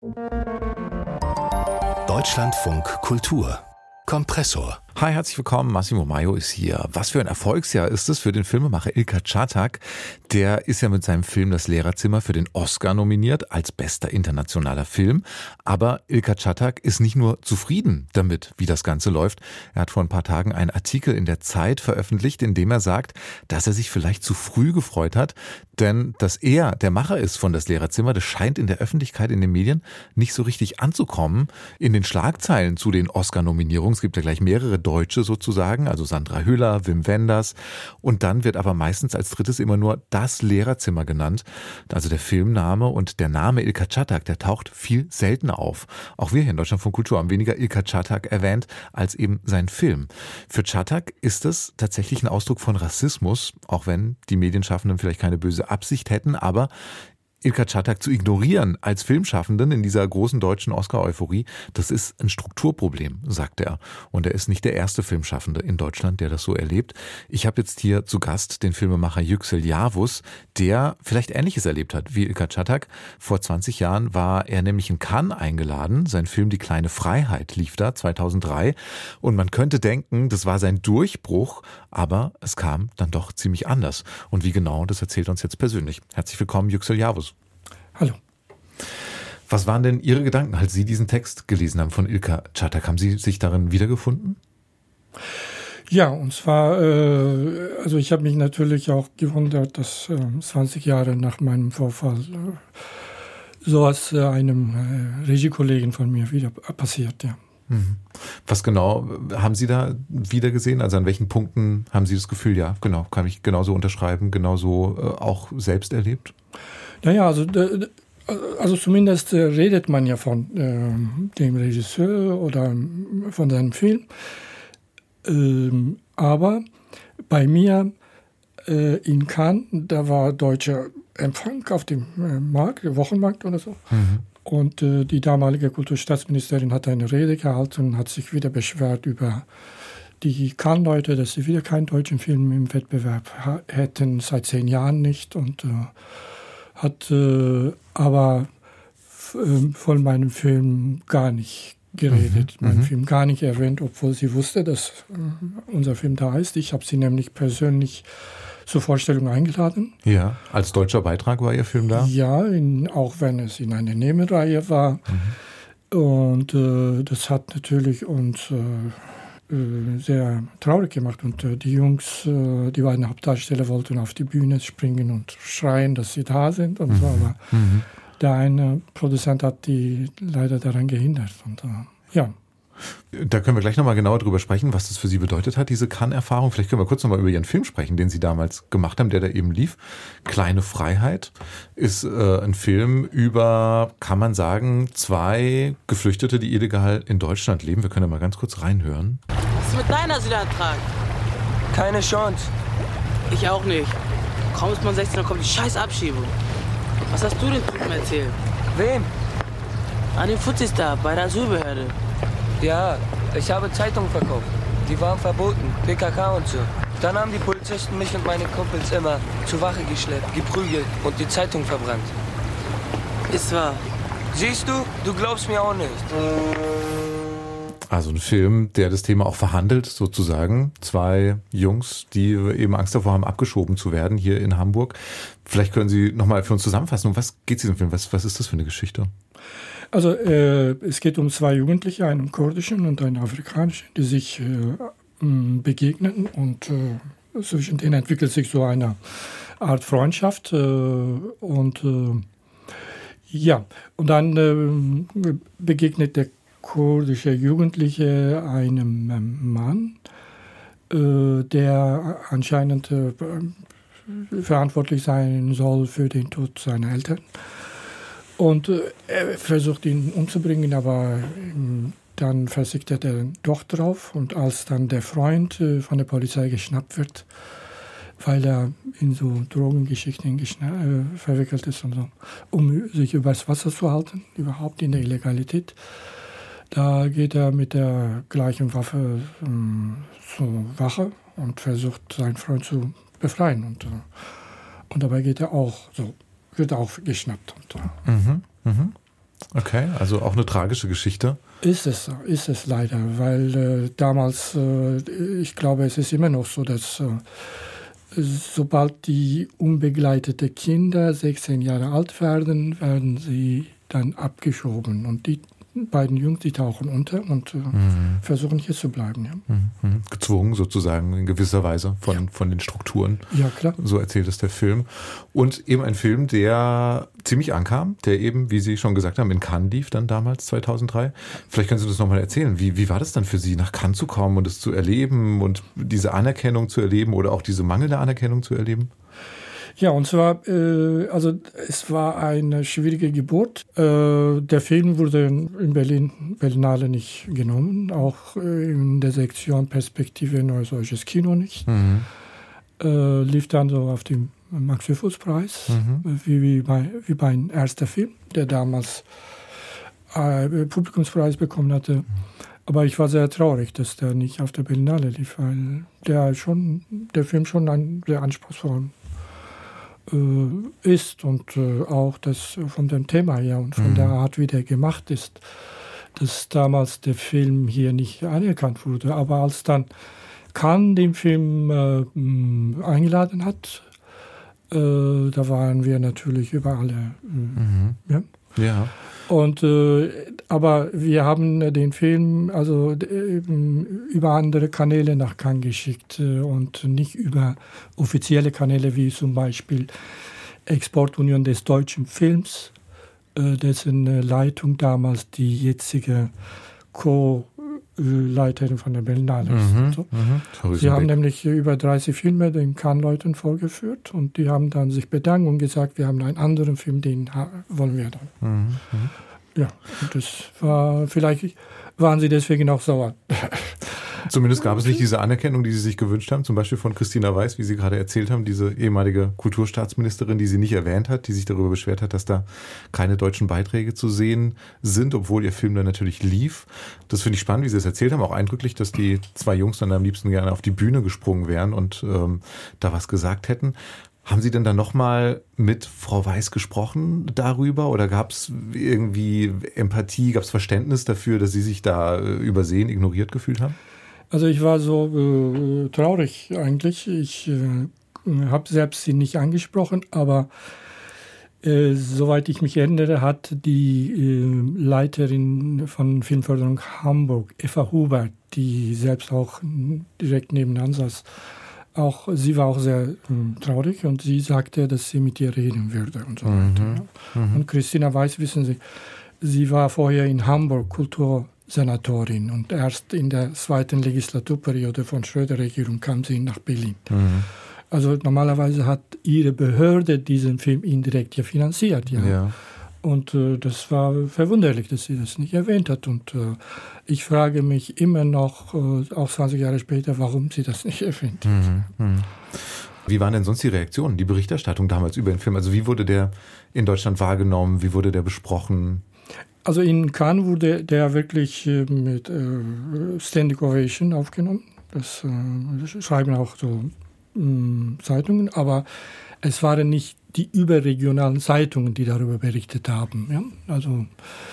Deutschlandfunk Kultur Kompressor. Hi, herzlich willkommen. Massimo Maio ist hier. Was für ein Erfolgsjahr ist es für den Filmemacher Ilker Çatak. Der ist ja mit seinem Film Das Lehrerzimmer für den Oscar nominiert als bester internationaler Film. Aber Ilker Çatak ist nicht nur zufrieden damit, wie das Ganze läuft. Er hat vor ein paar Tagen einen Artikel in der Zeit veröffentlicht, in dem er sagt, dass er sich vielleicht zu früh gefreut hat. Denn dass er der Macher ist von Das Lehrerzimmer, das scheint in der Öffentlichkeit, in den Medien nicht so richtig anzukommen. In den Schlagzeilen zu den Oscar-Nominierungen, es gibt ja gleich mehrere Deutsche sozusagen, also Sandra Hüller, Wim Wenders. Und dann wird aber meistens als drittes immer nur Das Lehrerzimmer genannt. Also der Filmname und der Name Ilker Çatak, der taucht viel seltener auf. Auch wir hier in Deutschlandfunk Kultur haben weniger Ilker Çatak erwähnt als eben sein Film. Für Çatak ist es tatsächlich ein Ausdruck von Rassismus, auch wenn die Medienschaffenden vielleicht keine böse Absicht hätten, aber Ilker Çatak zu ignorieren als Filmschaffenden in dieser großen deutschen Oscar-Euphorie, das ist ein Strukturproblem, sagt er. Und er ist nicht der erste Filmschaffende in Deutschland, der das so erlebt. Ich habe jetzt hier zu Gast den Filmemacher Yüksel Yavuz, der vielleicht Ähnliches erlebt hat wie Ilker Çatak. Vor 20 Jahren war er nämlich in Cannes eingeladen. Sein Film Die kleine Freiheit lief da 2003. Und man könnte denken, das war sein Durchbruch, aber es kam dann doch ziemlich anders. Und wie genau, das erzählt uns jetzt persönlich. Herzlich willkommen, Yüksel Yavuz. Hallo. Was waren denn Ihre Gedanken, als Sie diesen Text gelesen haben von Ilker Çatak? Haben Sie sich darin wiedergefunden? Ja, und zwar, also ich habe mich natürlich auch gewundert, dass 20 Jahre nach meinem Vorfall sowas einem Regiekollegen von mir wieder passiert, ja. Was genau haben Sie da wieder gesehen? Also an welchen Punkten haben Sie das Gefühl, ja, genau, kann ich genauso unterschreiben, genauso auch selbst erlebt? Naja, also zumindest redet man ja von dem Regisseur oder von seinem Film. Aber bei mir in Cannes, da war deutscher Empfang auf dem Wochenmarkt oder so. Und die damalige Kulturstaatsministerin hat eine Rede gehalten und hat sich wieder beschwert über die Cannes-Leute, dass sie wieder keinen deutschen Film im Wettbewerb hätten, seit 10 Jahren nicht. Und hat aber von meinem Film gar nicht geredet, meinen Film gar nicht erwähnt, obwohl sie wusste, dass unser Film da ist. Ich habe sie nämlich persönlich zur Vorstellung eingeladen. Ja, als deutscher Beitrag war Ihr Film da? Ja, auch wenn es in einer Nebenreihe war. Und das hat natürlich uns sehr traurig gemacht. Und die Jungs, die beiden Hauptdarsteller, wollten auf die Bühne springen und schreien, dass sie da sind. Und so. Aber der eine Produzent hat die leider daran gehindert. Und ja. Da können wir gleich nochmal genauer drüber sprechen, was das für Sie bedeutet hat, diese Cannes-Erfahrung. Vielleicht können wir kurz nochmal über Ihren Film sprechen, den Sie damals gemacht haben, der da eben lief. Kleine Freiheit ist ein Film über, kann man sagen, 2 Geflüchtete, die illegal in Deutschland leben. Wir können da mal ganz kurz reinhören. Was ist mit deinem Asylantrag? Keine Chance. Ich auch nicht. Kaum ist man 16, dann kommt die scheiß Abschiebung. Was hast du den Typen erzählt? Wem? An den Fuzis da, bei der Asylbehörde. Ja, ich habe Zeitungen verkauft. Die waren verboten, PKK und so. Dann haben die Polizisten mich und meine Kumpels immer zur Wache geschleppt, geprügelt und die Zeitung verbrannt. Ist wahr. Siehst du, du glaubst mir auch nicht. Also ein Film, der das Thema auch verhandelt, sozusagen. 2 Jungs, die eben Angst davor haben, abgeschoben zu werden hier in Hamburg. Vielleicht können Sie nochmal für uns zusammenfassen, um was geht es in diesem Film? Was ist das für eine Geschichte? Also es geht um 2 Jugendliche, einen kurdischen und einen afrikanischen, die sich begegnen und zwischen denen entwickelt sich so eine Art Freundschaft und dann begegnet der kurdische Jugendliche einem Mann, der anscheinend verantwortlich sein soll für den Tod seiner Eltern. Und er versucht ihn umzubringen, aber dann versichert er doch drauf. Und als dann der Freund von der Polizei geschnappt wird, weil er in so Drogengeschichten verwickelt ist und so, um sich übers Wasser zu halten, überhaupt in der Illegalität, da geht er mit der gleichen Waffe zur Wache und versucht, seinen Freund zu befreien. Und dabei geht er auch so. Wird auch geschnappt. Okay, also auch eine tragische Geschichte. Ist es leider, weil damals, ich glaube, es ist immer noch so, dass sobald die unbegleitete Kinder 16 Jahre alt werden sie dann abgeschoben. Und die beiden Jungs, die tauchen unter und versuchen hier zu bleiben. Ja. Gezwungen sozusagen in gewisser Weise von den Strukturen. Ja, klar. So erzählt es der Film. Und eben ein Film, der ziemlich ankam, der eben, wie Sie schon gesagt haben, in Cannes lief dann damals, 2003. Vielleicht können Sie das nochmal erzählen. Wie war das dann für Sie, nach Cannes zu kommen und es zu erleben und diese Anerkennung zu erleben oder auch diese mangelnde Anerkennung zu erleben? Ja, und zwar, es war eine schwierige Geburt. Der Film wurde in Berlinale nicht genommen, auch in der Sektion Perspektive Neues Deutsches Kino nicht. Lief dann so auf dem Max-Ophüls-Preis, wie mein erster Film, der damals Publikumspreis bekommen hatte. Aber ich war sehr traurig, dass der nicht auf der Berlinale lief, weil der Film schon ein sehr anspruchsvoll ist und auch das von dem Thema her und von der Art, wie der gemacht ist, dass damals der Film hier nicht anerkannt wurde. Aber als dann Cannes den Film eingeladen hat, da waren wir natürlich überall. Ja. Und aber wir haben den Film über andere Kanäle nach Cannes geschickt und nicht über offizielle Kanäle wie zum Beispiel Exportunion des deutschen Films, dessen Leitung damals die jetzige Co-Leiterin von der Berlinale ist. Sie haben nämlich über 30 Filme den Cannes-Leuten vorgeführt und die haben dann sich bedankt und gesagt, wir haben einen anderen Film, den wollen wir dann. Ja, und das war, vielleicht waren sie deswegen auch sauer. Zumindest gab es nicht diese Anerkennung, die Sie sich gewünscht haben, zum Beispiel von Christina Weiß, wie Sie gerade erzählt haben, diese ehemalige Kulturstaatsministerin, die Sie nicht erwähnt hat, die sich darüber beschwert hat, dass da keine deutschen Beiträge zu sehen sind, obwohl Ihr Film dann natürlich lief. Das finde ich spannend, wie Sie es erzählt haben, auch eindrücklich, dass die zwei Jungs dann am liebsten gerne auf die Bühne gesprungen wären und da was gesagt hätten. Haben Sie denn dann nochmal mit Frau Weiß gesprochen darüber oder gab es irgendwie Empathie, gab es Verständnis dafür, dass Sie sich da übersehen, ignoriert gefühlt haben? Also ich war so traurig eigentlich. Ich habe selbst sie nicht angesprochen, aber soweit ich mich erinnere, hat die Leiterin von Filmförderung Hamburg, Eva Hubert, die selbst auch direkt nebenan saß, sie war auch sehr traurig und sie sagte, dass sie mit ihr reden würde und so weiter. Und Christina Weiß, wissen Sie, sie war vorher in Hamburg Kultursenatorin und erst in der zweiten Legislaturperiode von Schröder-Regierung kam sie nach Berlin. Also normalerweise hat ihre Behörde diesen Film indirekt finanziert. Ja. Und das war verwunderlich, dass sie das nicht erwähnt hat. Und ich frage mich immer noch, auch 20 Jahre später, warum sie das nicht erwähnt hat. Wie waren denn sonst die Reaktionen, die Berichterstattung damals über den Film? Also wie wurde der in Deutschland wahrgenommen? Wie wurde der besprochen? Also in Cannes wurde der wirklich mit Standing Ovation aufgenommen. Das schreiben auch so Zeitungen, aber es waren nicht die überregionalen Zeitungen, die darüber berichtet haben. Ja? Also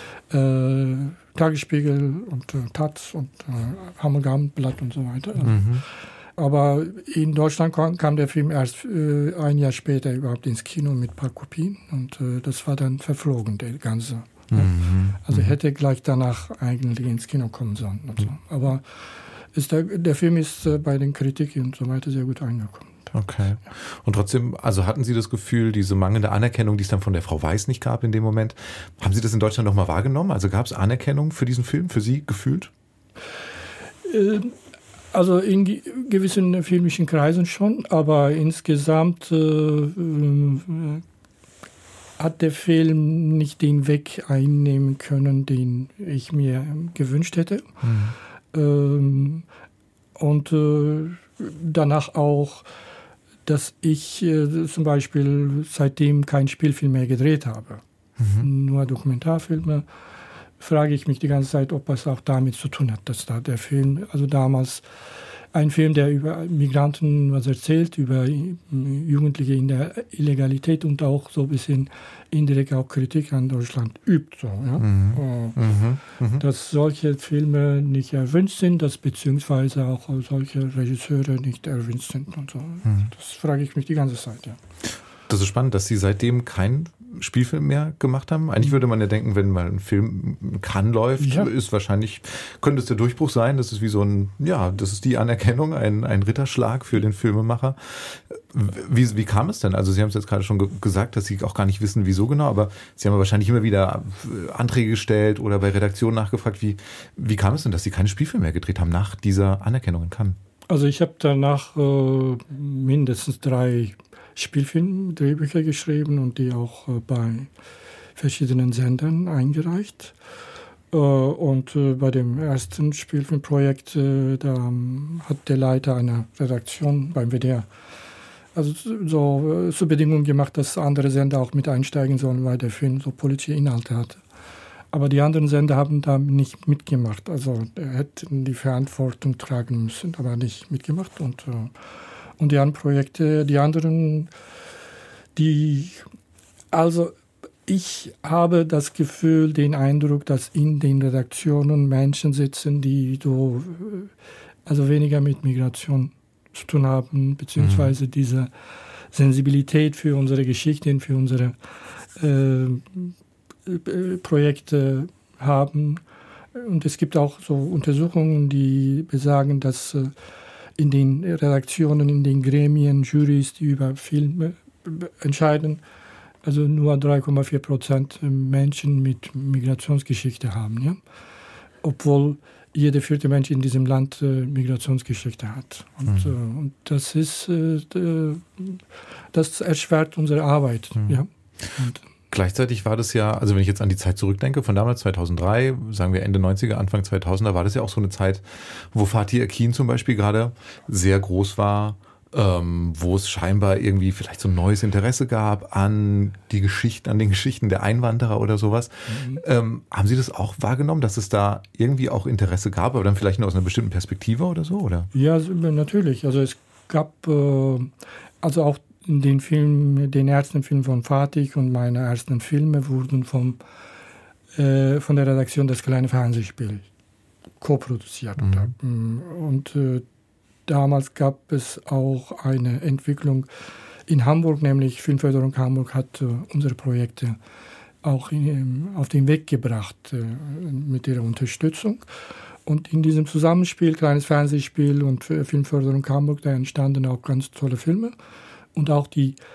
Tagesspiegel und Taz und Hamburger Abendblatt und so weiter. Aber in Deutschland kam der Film erst ein Jahr später überhaupt ins Kino mit ein paar Kopien und das war dann verflogen, der ganze. Ja? Also hätte gleich danach eigentlich ins Kino kommen sollen. Und so. Aber der Film ist bei den Kritiken und so weiter sehr gut angekommen. Okay. Und trotzdem, also hatten Sie das Gefühl, diese mangelnde Anerkennung, die es dann von der Frau Weiß nicht gab in dem Moment, haben Sie das in Deutschland nochmal wahrgenommen? Also gab es Anerkennung für diesen Film, für Sie gefühlt? Also in gewissen filmischen Kreisen schon, aber insgesamt hat der Film nicht den Weg einnehmen können, den ich mir gewünscht hätte. Und danach auch, dass ich zum Beispiel seitdem keinen Spielfilm mehr gedreht habe, nur Dokumentarfilme, frage ich mich die ganze Zeit, ob es auch damit zu tun hat, dass da der Film, also damals ein Film, der über Migranten was erzählt, über Jugendliche in der Illegalität und auch so ein bisschen indirekt auch Kritik an Deutschland übt. So, ja? Dass solche Filme nicht erwünscht sind, dass beziehungsweise auch solche Regisseure nicht erwünscht sind und so. Das frage ich mich die ganze Zeit, ja. Das ist spannend, dass Sie seitdem keinen Spielfilm mehr gemacht haben. Eigentlich würde man ja denken, wenn mal ein Film in Cannes läuft, ist wahrscheinlich, könnte es der Durchbruch sein. Das ist wie so ein, ja, das ist die Anerkennung, ein Ritterschlag für den Filmemacher. Wie kam es denn? Also Sie haben es jetzt gerade schon gesagt, dass Sie auch gar nicht wissen, wieso genau, aber Sie haben ja wahrscheinlich immer wieder Anträge gestellt oder bei Redaktionen nachgefragt. Wie kam es denn, dass Sie keine Spielfilme mehr gedreht haben nach dieser Anerkennung in Cannes? Also ich habe danach mindestens 3 Spielfilm-Drehbücher geschrieben und die auch bei verschiedenen Sendern eingereicht. Und bei dem ersten Spielfilmprojekt, da hat der Leiter einer Redaktion beim WDR also so zur Bedingung gemacht, dass andere Sender auch mit einsteigen sollen, weil der Film so politische Inhalte hatte. Aber die anderen Sender haben da nicht mitgemacht. Also er hätte die Verantwortung tragen müssen, aber nicht mitgemacht. Und die anderen Projekte, also ich habe das Gefühl, den Eindruck, dass in den Redaktionen Menschen sitzen, die so, also weniger mit Migration zu tun haben, beziehungsweise diese Sensibilität für unsere Geschichten, für unsere Projekte haben. Und es gibt auch so Untersuchungen, die besagen, dass in den Redaktionen, in den Gremien, Jurys, die über Filme entscheiden, also nur 3,4% Menschen mit Migrationsgeschichte haben. Ja? Obwohl jeder 4. Mensch in diesem Land Migrationsgeschichte hat. Und das ist, das erschwert unsere Arbeit. Ja? Und gleichzeitig war das ja, also wenn ich jetzt an die Zeit zurückdenke, von damals 2003, sagen wir Ende 90er, Anfang 2000er, war das ja auch so eine Zeit, wo Fatih Akin zum Beispiel gerade sehr groß war, wo es scheinbar irgendwie vielleicht so ein neues Interesse gab an den Geschichten der Einwanderer oder sowas. Haben Sie das auch wahrgenommen, dass es da irgendwie auch Interesse gab, aber dann vielleicht nur aus einer bestimmten Perspektive oder so, oder? Ja, natürlich. Also es gab, also auch den ersten Film von Fatih und meine ersten Filme wurden von der Redaktion Das kleine Fernsehspiel co-produziert. Und damals gab es auch eine Entwicklung in Hamburg, nämlich Filmförderung Hamburg hat unsere Projekte auch auf den Weg gebracht mit ihrer Unterstützung. Und in diesem Zusammenspiel, kleines Fernsehspiel und Filmförderung Hamburg, da entstanden auch ganz tolle Filme. Und auch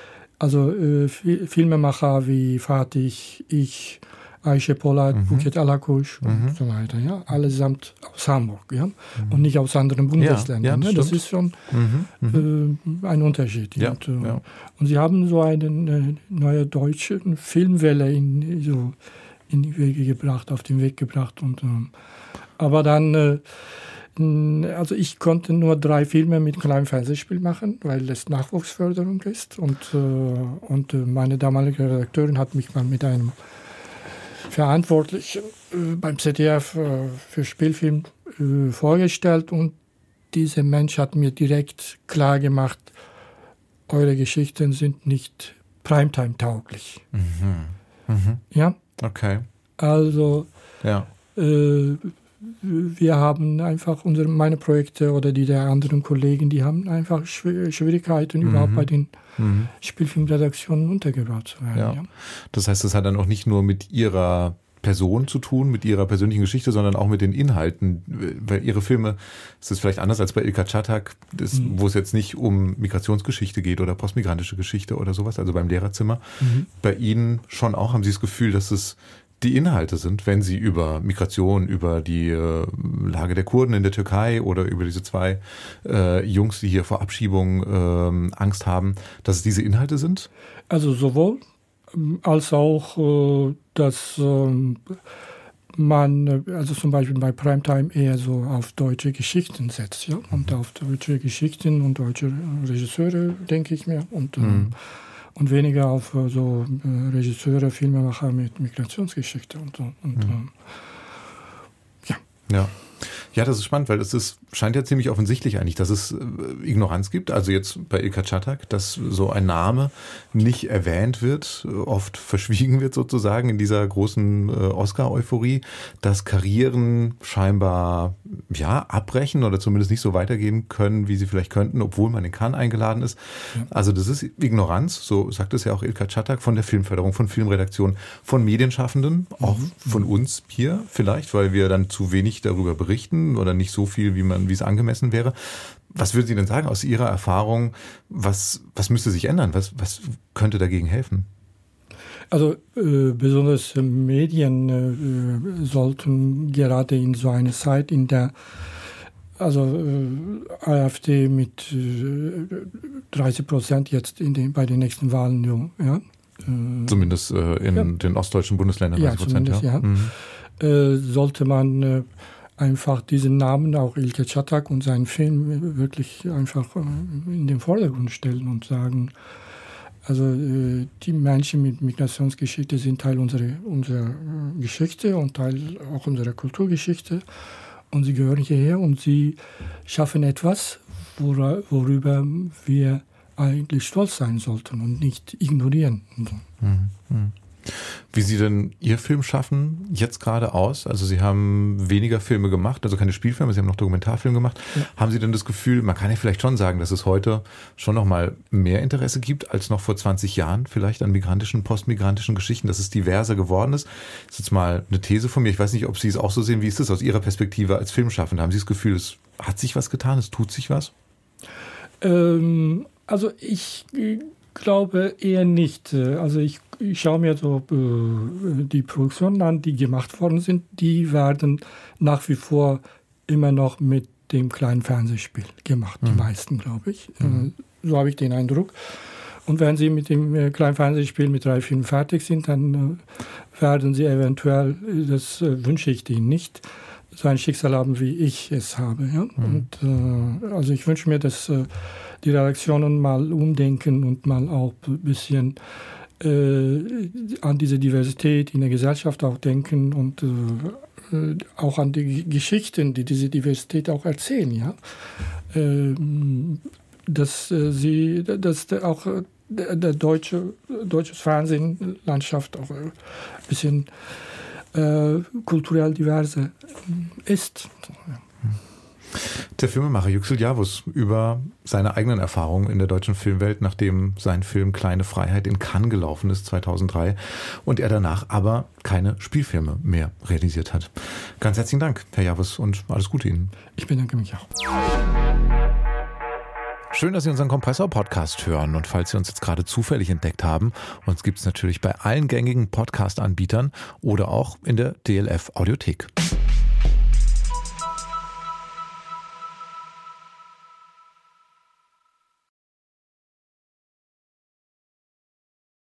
Filmemacher wie Fatih, ich, Ayşe Polat, Buket Alakuş und so weiter, ja, allesamt aus Hamburg, ja, und nicht aus anderen Bundesländern. Ja, das ist schon ein Unterschied. Ja, und sie haben so eine neue deutsche Filmwelle in die Wege gebracht, auf den Weg gebracht. Aber dann, also ich konnte nur 3 Filme mit kleinem Fernsehspiel machen, weil es Nachwuchsförderung ist. Und meine damalige Redakteurin hat mich mal mit einem Verantwortlichen beim ZDF für Spielfilm vorgestellt. Und dieser Mensch hat mir direkt klar gemacht, eure Geschichten sind nicht Primetime-tauglich. Ja? Okay. Also ja. Wir haben einfach meine Projekte oder die der anderen Kollegen, die haben einfach Schwierigkeiten, überhaupt bei den Spielfilmredaktionen untergebracht zu werden. Ja. Ja. Das heißt, das hat dann auch nicht nur mit Ihrer Person zu tun, mit Ihrer persönlichen Geschichte, sondern auch mit den Inhalten. Weil Ihre Filme, es ist vielleicht anders als bei Ilker Çatak, wo es jetzt nicht um Migrationsgeschichte geht oder postmigrantische Geschichte oder sowas, also beim Lehrerzimmer. Bei Ihnen schon auch, haben Sie das Gefühl, dass es die Inhalte sind, wenn Sie über Migration, über die Lage der Kurden in der Türkei oder über diese 2 Jungs, die hier vor Abschiebung Angst haben, dass es diese Inhalte sind? Also sowohl als auch, dass man, also zum Beispiel bei Primetime eher so auf deutsche Geschichten setzt, ja, und auf deutsche Geschichten und deutsche Regisseure, denke ich mir, und weniger auf so Regisseure, Filmemacher mit Migrationsgeschichte und so. Ja. Ja, das ist spannend, weil scheint ja ziemlich offensichtlich eigentlich, dass es Ignoranz gibt. Also jetzt bei Ilker Çatak, dass so ein Name nicht erwähnt wird, oft verschwiegen wird sozusagen in dieser großen Oscar-Euphorie, dass Karrieren scheinbar abbrechen oder zumindest nicht so weitergehen können, wie sie vielleicht könnten, obwohl man in Cannes eingeladen ist. Ja. Also das ist Ignoranz, so sagt es ja auch Ilker Çatak, von der Filmförderung, von Filmredaktion, von Medienschaffenden, auch von uns hier vielleicht, weil wir dann zu wenig darüber berichten oder nicht so viel, wie es angemessen wäre. Was würden Sie denn sagen aus Ihrer Erfahrung? Was müsste sich ändern? Was könnte dagegen helfen? Also besonders Medien sollten gerade in so einer Zeit, in der AfD mit 30% jetzt bei den nächsten Wahlen, ja. Zumindest in den ostdeutschen Bundesländern 30%, ja. Sollte man einfach diesen Namen, auch Ilker Çatak und seinen Film, wirklich einfach in den Vordergrund stellen und sagen, also die Menschen mit Migrationsgeschichte sind Teil unserer Geschichte und Teil auch unserer Kulturgeschichte und sie gehören hierher und sie schaffen etwas, worüber wir eigentlich stolz sein sollten und nicht ignorieren. Wie sieht denn Ihr Filmschaffen jetzt gerade aus? Also Sie haben weniger Filme gemacht, also keine Spielfilme, Sie haben noch Dokumentarfilme gemacht. Ja. Haben Sie denn das Gefühl, man kann ja vielleicht schon sagen, dass es heute schon noch mal mehr Interesse gibt als noch vor 20 Jahren vielleicht an migrantischen, postmigrantischen Geschichten, dass es diverser geworden ist? Das ist jetzt mal eine These von mir. Ich weiß nicht, ob Sie es auch so sehen. Wie ist das aus Ihrer Perspektive als Filmschaffender? Haben Sie das Gefühl, es hat sich was getan, es tut sich was? Also ich glaube eher nicht. Also ich schaue mir so die Produktionen an, die gemacht worden sind. Die werden nach wie vor immer noch mit dem kleinen Fernsehspiel gemacht. Die meisten, glaube ich. So habe ich den Eindruck. Und wenn sie mit dem kleinen Fernsehspiel mit 3 Filmen fertig sind, dann werden sie eventuell, das wünsche ich ihnen nicht, so ein Schicksal haben, wie ich es habe. Ja? Und also ich wünsche mir, dass die Redaktionen mal umdenken und mal auch ein bisschen an diese Diversität in der Gesellschaft auch denken und auch an die Geschichten, die diese Diversität auch erzählen. Ja? Dass auch der deutsche Fernsehlandschaft auch ein bisschen kulturell diverse ist. Der Filmemacher Yüksel Yavuz über seine eigenen Erfahrungen in der deutschen Filmwelt, nachdem sein Film Kleine Freiheit in Cannes gelaufen ist 2003 und er danach aber keine Spielfilme mehr realisiert hat. Ganz herzlichen Dank, Herr Yavuz, und alles Gute Ihnen. Ich bedanke mich auch. Schön, dass Sie unseren Kompressor-Podcast hören, und falls Sie uns jetzt gerade zufällig entdeckt haben, uns gibt es natürlich bei allen gängigen Podcast-Anbietern oder auch in der DLF-Audiothek.